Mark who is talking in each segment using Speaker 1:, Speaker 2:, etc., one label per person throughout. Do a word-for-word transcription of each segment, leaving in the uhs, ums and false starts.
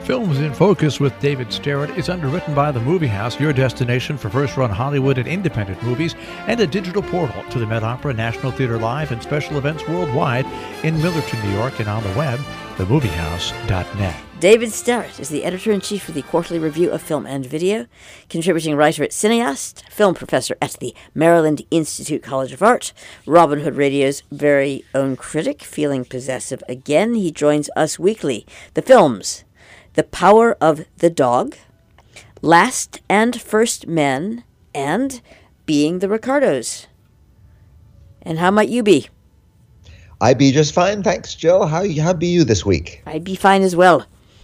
Speaker 1: Films in Focus with David Starrett is underwritten by The Movie House, your destination for first-run Hollywood and independent movies, and a digital portal to the Met Opera, National Theater Live, and special events worldwide in Millerton, New York, and on the web, the movie house dot net.
Speaker 2: David Starrett is the editor-in-chief of the Quarterly Review of Film and Video, contributing writer at Cineast, film professor at the Maryland Institute College of Art, Robin Hood Radio's very own critic, feeling possessive again. He joins us weekly. The films: The Power of the Dog, Last and First Men, and Being the Ricardos. And how might you be?
Speaker 3: I be just fine, thanks, Jill. How how be you this week?
Speaker 2: I'd be fine as well.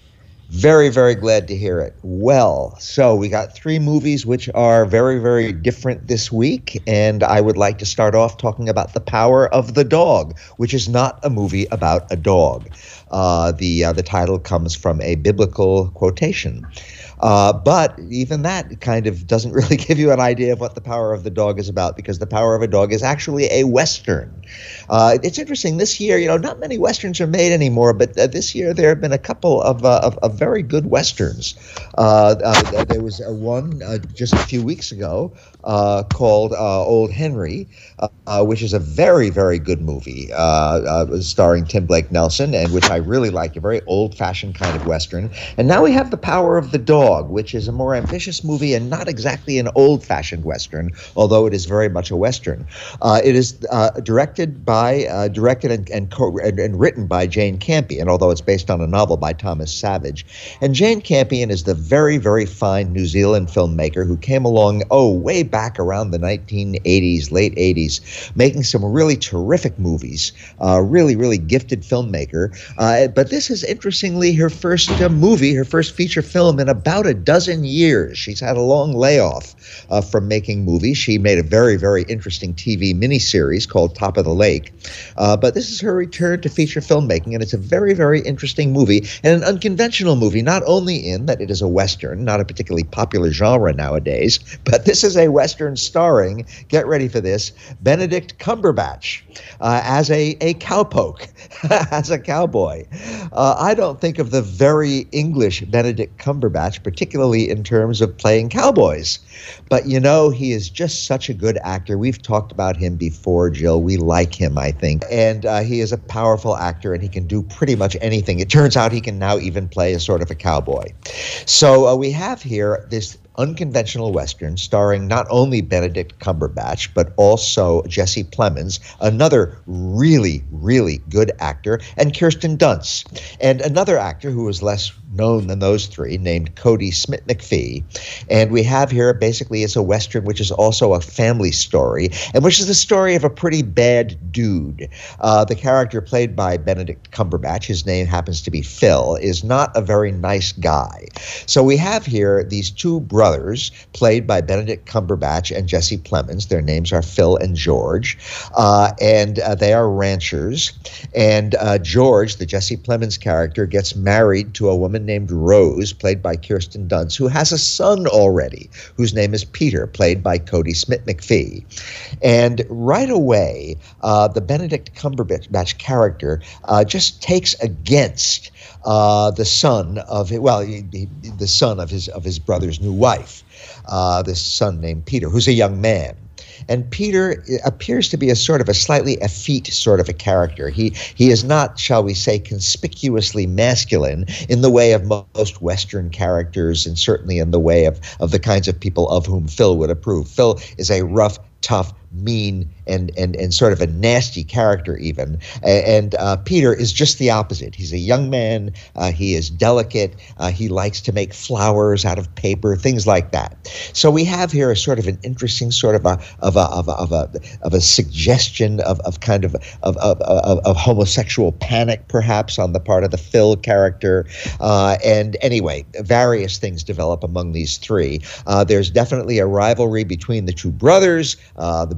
Speaker 3: Very, very glad to hear it. Well, so we got three movies which are very, very different this week, and I would like to start off talking about The Power of the Dog, which is not a movie about a dog. Uh, the uh, the title comes from a biblical quotation. Uh, but even that kind of doesn't really give you an idea of what The Power of the Dog is about, because The Power of a Dog is actually a Western. Uh, it's interesting, this year, you know, not many Westerns are made anymore, but uh, this year there have been a couple of, uh, of, of very good Westerns. Uh, uh, there was a one uh, just a few weeks ago uh, called uh, Old Henry, uh, uh, which is a very, very good movie, uh, uh, starring Tim Blake Nelson, and which I really like, a very old-fashioned kind of Western. And now we have The Power of the Dog, which is a more ambitious movie and not exactly an old-fashioned Western, although it is very much a Western. Uh, it is uh, directed by, uh, directed and and, co- and and written by Jane Campion, although it's based on a novel by Thomas Savage. And Jane Campion is the very, very fine New Zealand filmmaker who came along, oh, way back around the nineteen eighties, late eighties, making some really terrific movies. Uh, really, really gifted filmmaker. Uh, but this is, interestingly, her first uh, movie, her first feature film in about a dozen years. She's had a long layoff uh, from making movies. She made a very, very interesting T V miniseries called Top of the Lake. Uh, but this is her return to feature filmmaking, and it's a very, very interesting movie, and an unconventional movie, not only in that it is a Western, not a particularly popular genre nowadays, but this is a Western starring, get ready for this, Benedict Cumberbatch uh, as a, a cowpoke, as a cowboy. Uh, I don't think of the very English Benedict Cumberbatch, particularly in terms of playing cowboys. But, you know, he is just such a good actor. We've talked about him before, Jill. We like him, I think. And uh, he is a powerful actor, and he can do pretty much anything. It turns out he can now even play a sort of a cowboy. So uh, we have here this unconventional Western starring not only Benedict Cumberbatch, but also Jesse Plemons, another really, really good actor, and Kirsten Dunst, and another actor who is less known than those three, named Cody Smith-McPhee. And we have here, basically, it's a Western which is also a family story, and which is the story of a pretty bad dude. Uh, the character played by Benedict Cumberbatch, his name happens to be Phil, is not a very nice guy. So we have here these two brothers, brothers, played by Benedict Cumberbatch and Jesse Plemons. Their names are Phil and George, uh, and uh, they are ranchers. And uh, George, the Jesse Plemons character, gets married to a woman named Rose, played by Kirsten Dunst, who has a son already, whose name is Peter, played by Cody Smith-McPhee. And right away, uh, the Benedict Cumberbatch character uh, just takes against Uh, the son of well, he, he, the son of his of his brother's new wife, uh, this son named Peter, who's a young man. And Peter appears to be a sort of a slightly effete sort of a character. He he is not, shall we say, conspicuously masculine in the way of most Western characters, and certainly in the way of of the kinds of people of whom Phil would approve. Phil is a rough, tough, mean, and and and sort of a nasty character even. And uh, Peter is just the opposite. He's a young man. Uh, he is delicate. Uh, he likes to make flowers out of paper, things like that. So we have here a sort of an interesting sort of a of a of a of a, of a suggestion of of kind of of, of of of homosexual panic, perhaps, on the part of the Phil character. Uh, and anyway, various things develop among these three. Uh, there's definitely a rivalry between the two brothers. Uh, the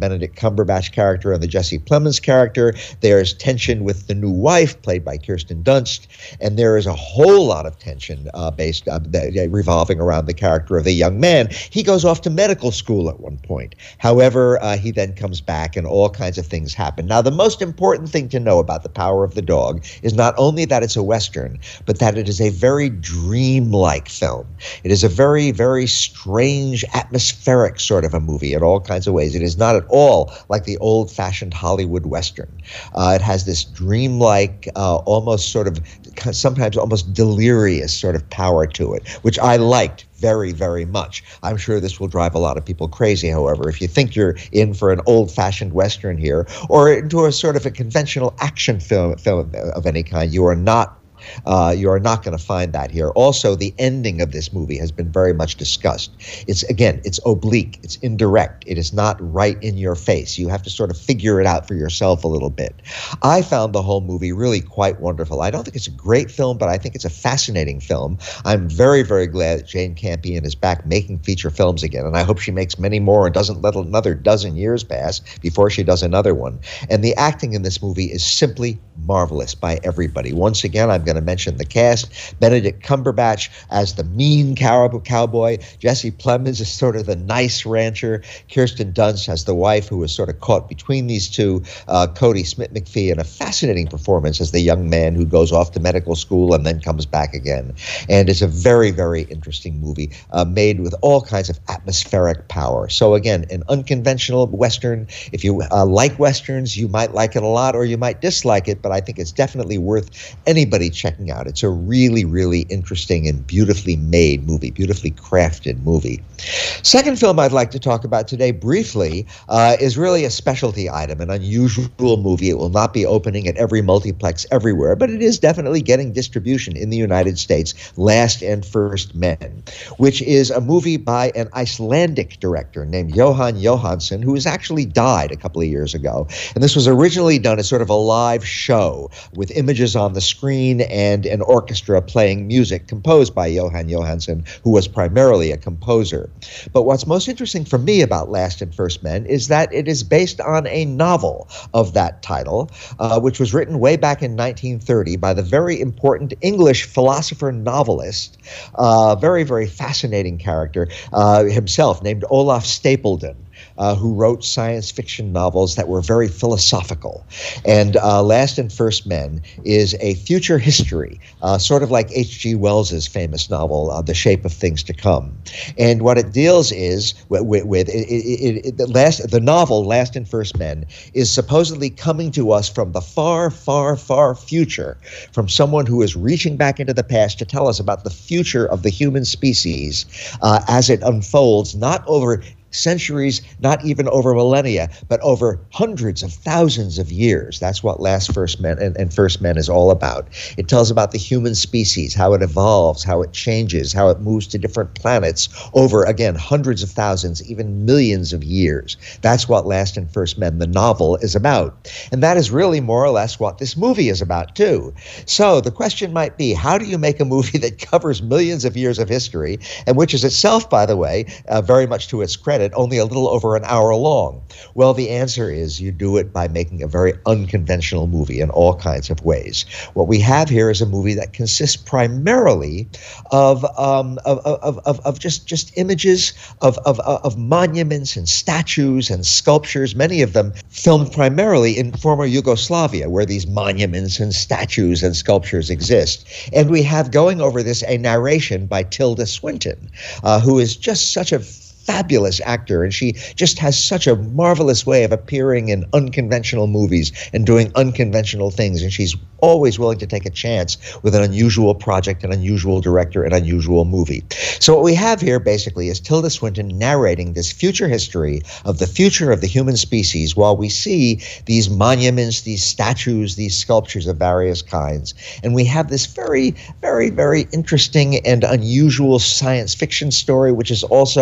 Speaker 3: Benedict Cumberbatch character and the Jesse Plemons character. There's tension with the new wife, played by Kirsten Dunst, and there is a whole lot of tension uh, based uh, that, revolving around the character of the young man. He goes off to medical school at one point. However, uh, he then comes back, and all kinds of things happen. Now, the most important thing to know about The Power of the Dog is not only that it's a Western, but that it is a very dreamlike film. It is a very, very strange, atmospheric sort of a movie in all kinds of ways. It is not at all like the old-fashioned Hollywood Western. Uh, it has this dreamlike, uh, almost sort of, sometimes almost delirious sort of power to it, which I liked very, very much. I'm sure this will drive a lot of people crazy, however. If you think you're in for an old-fashioned Western here, or into a sort of a conventional action film, film of any kind, you are not Uh, you are not going to find that here. Also, the ending of this movie has been very much discussed. It's, again, it's oblique, it's indirect, it is not right in your face. You have to sort of figure it out for yourself a little bit. I found the whole movie really quite wonderful. I don't think it's a great film, but I think it's a fascinating film. I'm very, very glad that Jane Campion is back making feature films again, and I hope she makes many more and doesn't let another dozen years pass before she does another one. And the acting in this movie is simply marvelous by everybody. Once again, I'm going to mention the cast. Benedict Cumberbatch as the mean cow- cowboy. Jesse Plemons is sort of the nice rancher. Kirsten Dunst as the wife who is sort of caught between these two. Uh, Cody Smith-McPhee in a fascinating performance as the young man who goes off to medical school and then comes back again. And it's a very, very interesting movie uh, made with all kinds of atmospheric power. So again, an unconventional Western. If you uh, like Westerns, you might like it a lot or you might dislike it, but I think it's definitely worth anybody checking out. It's a really, really interesting and beautifully made movie, beautifully crafted movie. Second film I'd like to talk about today briefly uh, is really a specialty item, an unusual movie. It will not be opening at every multiplex everywhere, but it is definitely getting distribution in the United States. Last and First Men, which is a movie by an Icelandic director named Jóhann Jóhannsson, who has actually died a couple of years ago. And this was originally done as sort of a live show with images on the screen and an orchestra playing music composed by Jóhann Jóhannsson, who was primarily a composer. But what's most interesting for me about Last and First Men is that it is based on a novel of that title, uh, which was written way back in nineteen thirty by the very important English philosopher novelist, uh, very, very fascinating character uh, himself, named Olaf Stapledon. Uh, who wrote science fiction novels that were very philosophical. And uh, Last and First Men is a future history, uh, sort of like H G Wells's famous novel, uh, The Shape of Things to Come. And what it deals is with, with it, it, it, the, last, the novel Last and First Men is supposedly coming to us from the far, far, far future, from someone who is reaching back into the past to tell us about the future of the human species uh, as it unfolds, not over centuries, not even over millennia, but over hundreds of thousands of years. That's what Last First Men and, and First Men is all about. It tells about the human species, how it evolves, how it changes, how it moves to different planets over, again, hundreds of thousands, even millions of years. That's what Last and First Men, the novel, is about. And that is really more or less what this movie is about, too. So the question might be, how do you make a movie that covers millions of years of history, and which is itself, by the way, uh, very much to its credit, only a little over an hour long? Well, the answer is you do it by making a very unconventional movie in all kinds of ways. What we have here is a movie that consists primarily of um, of, of, of, of just, just images of, of, of monuments and statues and sculptures, many of them filmed primarily in former Yugoslavia, where these monuments and statues and sculptures exist. And we have going over this a narration by Tilda Swinton, uh, who is just such a fabulous actor, and she just has such a marvelous way of appearing in unconventional movies and doing unconventional things, and she's always willing to take a chance with an unusual project, an unusual director, an unusual movie. So what we have here basically is Tilda Swinton narrating this future history of the future of the human species while we see these monuments, these statues, these sculptures of various kinds. And we have this very, very, very interesting and unusual science fiction story, which is also a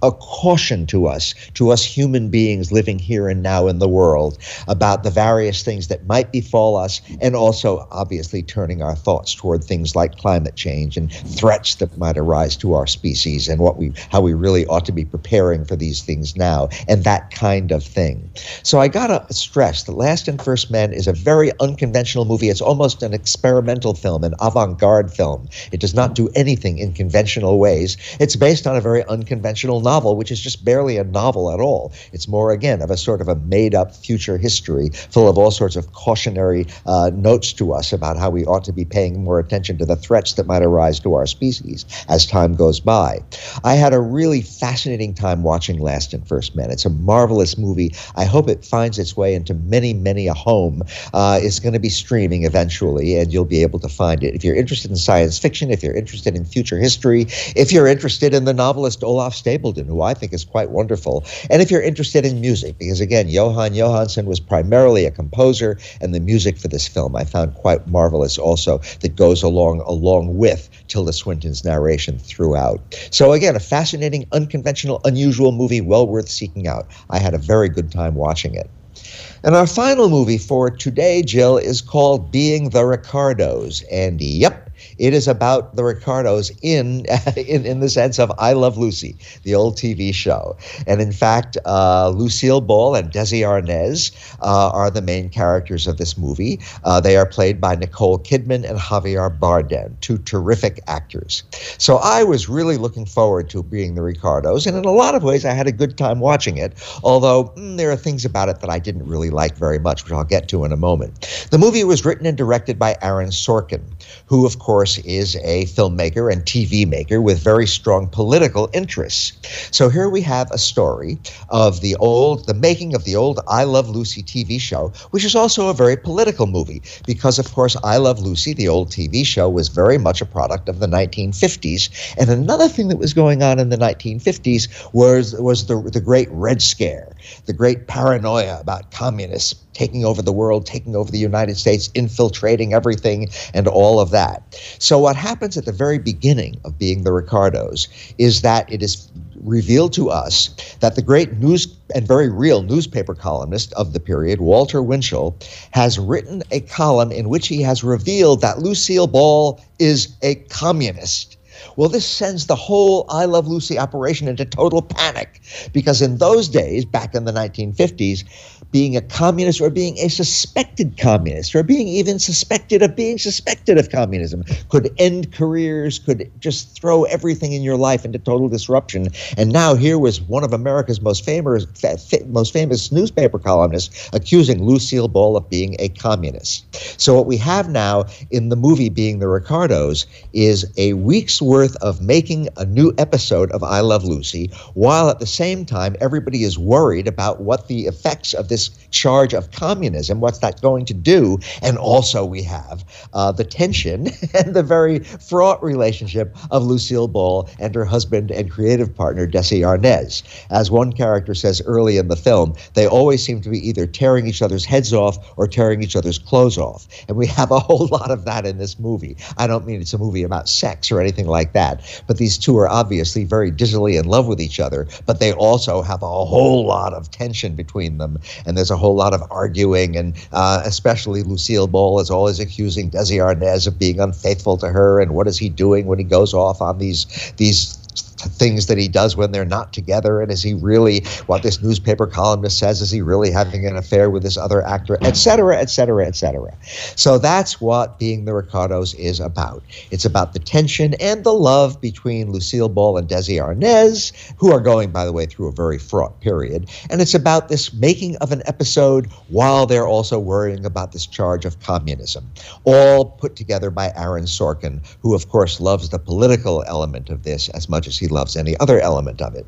Speaker 3: a caution to us, to us human beings living here and now in the world, about the various things that might befall us, and also obviously turning our thoughts toward things like climate change and threats that might arise to our species, and what we how we really ought to be preparing for these things now, and that kind of thing. So I gotta stress that Last and First Men is a very unconventional movie. It's almost an experimental film, an avant-garde film. It does not do anything in conventional ways. It's based on a very unconventional novel, which is just barely a novel at all. It's more, again, of a sort of a made-up future history full of all sorts of cautionary uh, notes to us about how we ought to be paying more attention to the threats that might arise to our species as time goes by. I had a really fascinating time watching Last and First Men. It's a marvelous movie. I hope it finds its way into many, many a home. Uh, it's going to be streaming eventually, and you'll be able to find it. If you're interested in science fiction, if you're interested in future history, if you're interested in the novelist Olaf Stapledon, who I think is quite wonderful, and if you're interested in music, because again, Jóhann Jóhannsson was primarily a composer, and the music for this film I found quite marvelous also, that goes along along with Tilda Swinton's narration throughout. So again, a fascinating, unconventional, unusual movie, well worth seeking out. I had a very good time watching it. And our final movie for today, Jill, is called Being the Ricardos. And yep, it is about the Ricardos in, in in the sense of I Love Lucy, the old T V show. And in fact, uh, Lucille Ball and Desi Arnaz uh, are the main characters of this movie. Uh, they are played by Nicole Kidman and Javier Bardem, two terrific actors. So I was really looking forward to Being the Ricardos, and in a lot of ways I had a good time watching it, although mm, there are things about it that I didn't really like very much, which I'll get to in a moment. The movie was written and directed by Aaron Sorkin, who, of course, is a filmmaker and T V maker with very strong political interests. So here we have a story of the old, the making of the old I Love Lucy T V show, which is also a very political movie, because, of course, I Love Lucy, the old T V show, was very much a product of the nineteen fifties. And another thing that was going on in the nineteen fifties was, was the, the Great Red Scare, the great paranoia about communists taking over the world, taking over the United States, infiltrating everything, and all of that. So what happens at the very beginning of Being the Ricardos is that it is revealed to us that the great news and very real newspaper columnist of the period, Walter Winchell, has written a column in which he has revealed that Lucille Ball is a communist. Well, this sends the whole I Love Lucy operation into total panic, because in those days, back in the nineteen fifties, being a communist or being a suspected communist or being even suspected of being suspected of communism could end careers, could just throw everything in your life into total disruption. And now here was one of America's most famous, most famous newspaper columnists accusing Lucille Ball of being a communist. So what we have now in the movie Being the Ricardos is a week's worth of making a new episode of I Love Lucy, while at the same time everybody is worried about what the effects of this charge of communism, what's that going to do? And also we have uh, the tension and the very fraught relationship of Lucille Ball and her husband and creative partner, Desi Arnaz. As one character says early in the film, they always seem to be either tearing each other's heads off or tearing each other's clothes off. And we have a whole lot of that in this movie. I don't mean it's a movie about sex or anything like that, but these two are obviously very dizzily in love with each other, but they also have a whole lot of tension between them. And there's a whole lot of arguing, and uh, especially Lucille Ball is always accusing Desi Arnaz of being unfaithful to her, and what is he doing when he goes off on these these things that he does when they're not together, and is he really, what this newspaper columnist says, is he really having an affair with this other actor, et cetera, et cetera, et cetera. So that's what Being the Ricardos is about. It's about the tension and the love between Lucille Ball and Desi Arnaz, who are going, by the way, through a very fraught period, and it's about this making of an episode while they're also worrying about this charge of communism, all put together by Aaron Sorkin, who, of course, loves the political element of this as much as he loves any other element of it.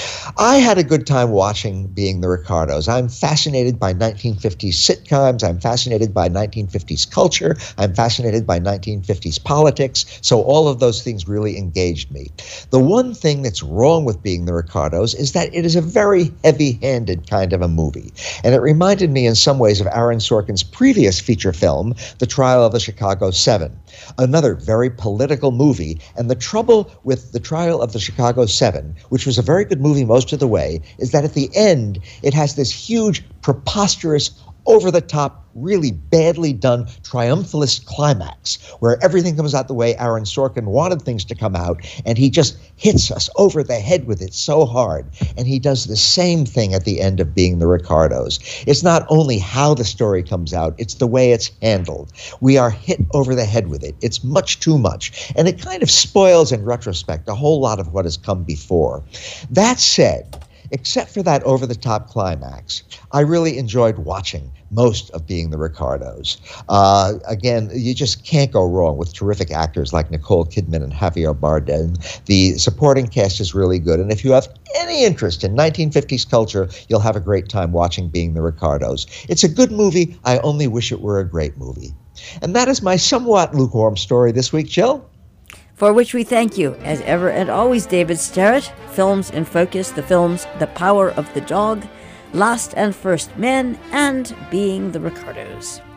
Speaker 3: I had a good time watching Being the Ricardos. I'm fascinated by nineteen fifties sitcoms. I'm fascinated by nineteen fifties culture. I'm fascinated by nineteen fifties politics. So all of those things really engaged me. The one thing that's wrong with Being the Ricardos is that it is a very heavy-handed kind of a movie. And it reminded me in some ways of Aaron Sorkin's previous feature film, The Trial of the Chicago Seven, another very political movie. And the trouble with The Trial of the Chicago Chicago seven, which was a very good movie most of the way, is that at the end, it has this huge, preposterous, over-the-top, really badly done triumphalist climax where everything comes out the way Aaron Sorkin wanted things to come out, and he just hits us over the head with it so hard. And he does the same thing at the end of Being the Ricardos. It's not only how the story comes out, it's the way it's handled. We are hit over the head with it. It's much too much. And it kind of spoils, in retrospect, a whole lot of what has come before. That said, except for that over-the-top climax, I really enjoyed watching most of Being the Ricardos. Uh, again, you just can't go wrong with terrific actors like Nicole Kidman and Javier Bardem. The supporting cast is really good, and if you have any interest in nineteen fifties culture, you'll have a great time watching Being the Ricardos. It's a good movie. I only wish it were a great movie. And that is my somewhat lukewarm story this week, Jill.
Speaker 2: For which we thank you, as ever and always, David Starrett. Films in Focus, the films The Power of the Dog, Last and First Men, and Being the Ricardos.